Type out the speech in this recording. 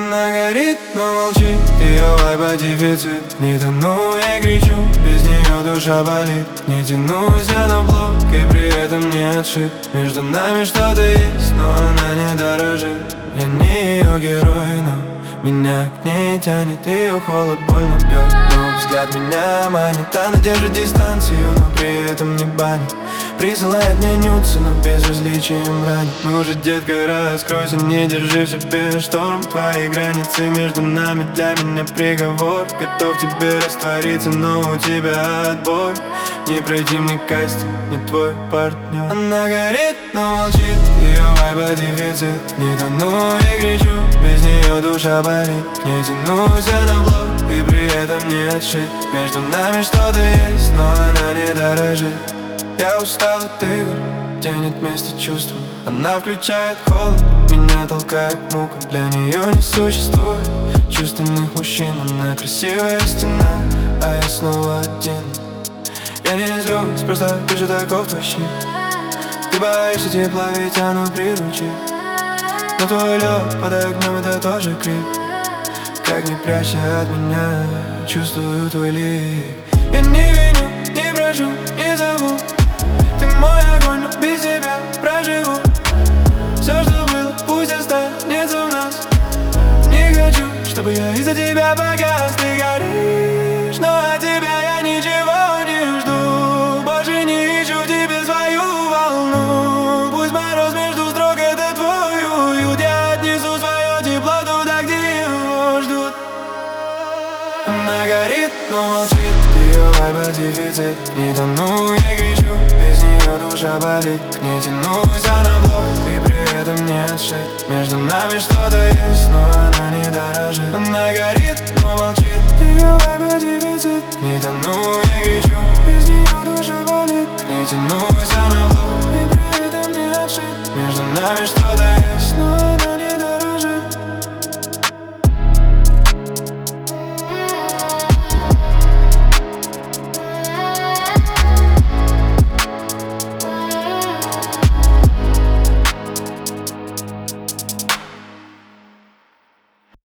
Она горит, но молчит, ее вайба дефицит. Не тону, я кричу, без нее душа болит. Не тянусь я на блок и при этом не отшит. Между нами что-то есть, но она не дорожит. Я не ее герой, но меня к ней тянет. Ее холод больно бьет, но взгляд меня манит. Она держит дистанцию, но при этом не банит. Присылает мне нюцы, но безразличием ранит. Ну же, детка, раскройся, не держи в себе шторм. Твои границы между нами для меня приговор. Готов тебе раствориться, но у тебя отбой. Не пройти мне кастинг, не твой партнер. Она горит, но молчит, ее вайба дефицит. Не тону и кричу, без нее душа болит. Не тянусь я на блок и при этом не отшит. Между нами что-то есть, но она не дорожит. Я устал от игр, тянет вместе чувства. Она включает холод, меня толкает мука. Для нее не существует чувственных мужчин. Она красивая стена, а я снова один. Я не злюсь, просто ты же таков твой щит. Ты боишься тепла, ведь оно приручит. Но твой лед под огнем — это тоже крик. Как не прячься от меня, чувствую твой лик. Я не виню, не прошу, не зову. Ты мой огонь, но без тебя проживу. Все, что было, пусть останется в нас. Не хочу, чтобы я из-за тебя погас. Ты горишь, но от тебя я ничего не жду. Больше не ищу тебе свою волну. Пусть мороз между строк — это твой уют. Я отнесу свое тепло туда, где его ждут. Она горит, но молчит, ее вайба дефицит. Не тону, я кричу, без нее душа болит. Не тянусь я на блок и при этом не отшит. Между нами что-то есть, но она не дорожит. Она горит, но молчит, ее вайба дефицит. Не тону, я кричу, без нее душа болит. Не тянусь